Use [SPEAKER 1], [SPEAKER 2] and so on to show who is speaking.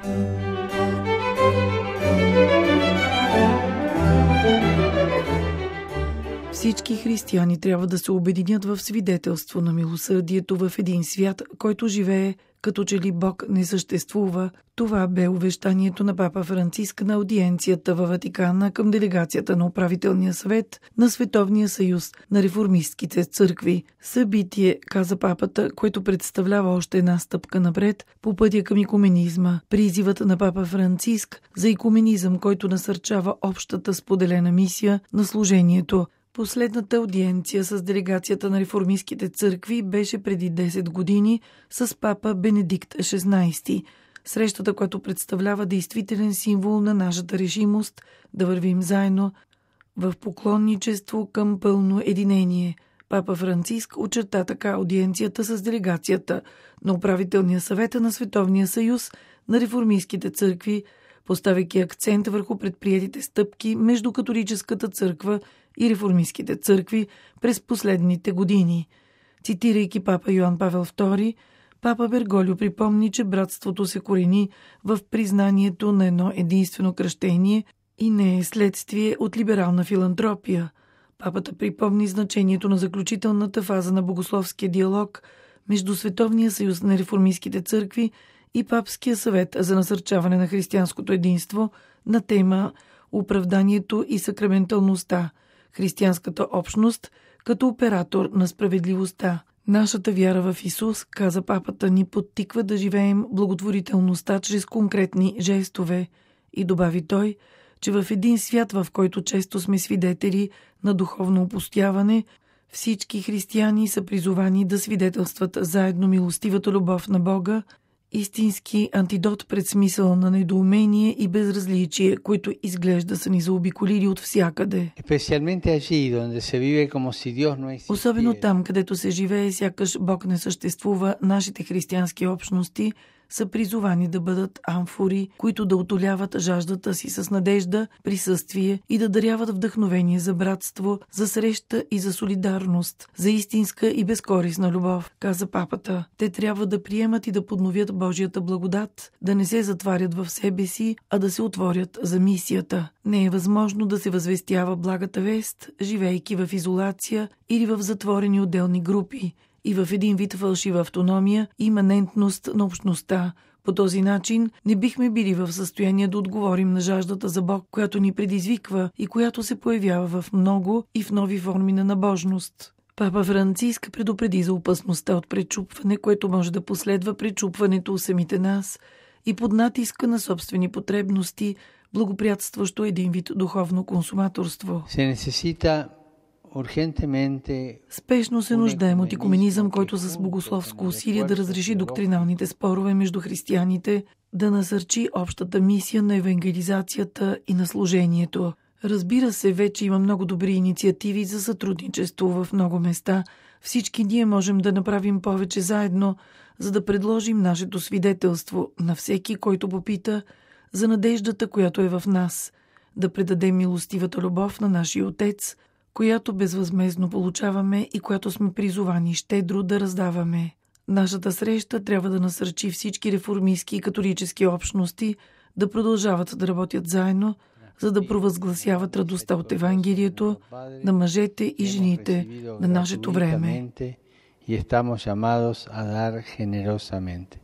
[SPEAKER 1] Всички християни трябва да се обединят в свидетелство на милосърдието в един свят, който живее като че ли Бог не съществува. Това бе увещанието на папа Франциск на аудиенцията във Ватикана към делегацията на управителния съвет на Световния съюз на реформистките църкви. Събитие, каза папата, което представлява още една стъпка напред по пътя към икуменизма. Призивът на папа Франциск за икуменизъм, който насърчава общата споделена мисия на служението. Последната аудиенция с делегацията на реформистките църкви беше преди 10 години с папа Бенедикт XVI. Срещата, която представлява действителен символ на нашата решимост да вървим заедно в поклонничество към пълно единение. Папа Франциск очерта така аудиенцията с делегацията на управителния съвет на Световния съюз на реформистките църкви, поставяйки акцент върху предприетите стъпки между католическата църква и реформистките църкви през последните години. Цитирайки папа Йоан Павел II, папа Берголио припомни, че братството се корени в признанието на едно единствено кръщение и не е следствие от либерална филантропия. Папата припомни значението на заключителната фаза на богословския диалог между Световния съюз на реформистките църкви и Папския съвет за насърчаване на християнското единство на тема оправданието и сакраменталността, християнската общност като оператор на справедливостта. Нашата вяра в Исус, каза папата, ни подтиква да живеем благотворителността чрез конкретни жестове. И добави той, че в един свят, в който често сме свидетели на духовно опустяване, всички християни са призовани да свидетелстват заедно милостивата любов на Бога, истински антидот пред смисъл на недоумение и безразличие, които изглежда са ни заобиколили от всякъде. Особено там, където се живее сякаш Бог не съществува, нашите християнски общности са призовани да бъдат амфори, които да утоляват жаждата си с надежда, присъствие и да даряват вдъхновение за братство, за среща и за солидарност, за истинска и безкорисна любов, каза папата. Те трябва да приемат и да подновят Божията благодат, да не се затварят в себе си, а да се отворят за мисията. Не е възможно да се възвестява благата вест, живейки в изолация или в затворени отделни групи, и в един вид фалшива автономия и иманентност на общността. По този начин не бихме били в състояние да отговорим на жаждата за Бог, която ни предизвиква и която се появява в много и в нови форми на набожност. Папа Франциск предупреди за опасността от пречупване, което може да последва пречупването у самите нас и под натиска на собствени потребности, благоприятстващо един вид духовно консуматорство. Спешно се нуждаем от икуменизъм, който с богословско усилие да разреши доктриналните спорове между християните, да насърчи общата мисия на евангелизацията и на служението. Разбира се, вече има много добри инициативи за сътрудничество в много места. Всички ние можем да направим повече заедно, за да предложим нашето свидетелство на всеки, който попита за надеждата, която е в нас, да предадем милостивата любов на нашия Отец, която безвъзмездно получаваме и която сме призовани щедро да раздаваме. Нашата среща трябва да насърчи всички реформистки и католически общности да продължават да работят заедно, за да провъзгласяват радостта от Евангелието на мъжете и жените на нашето време.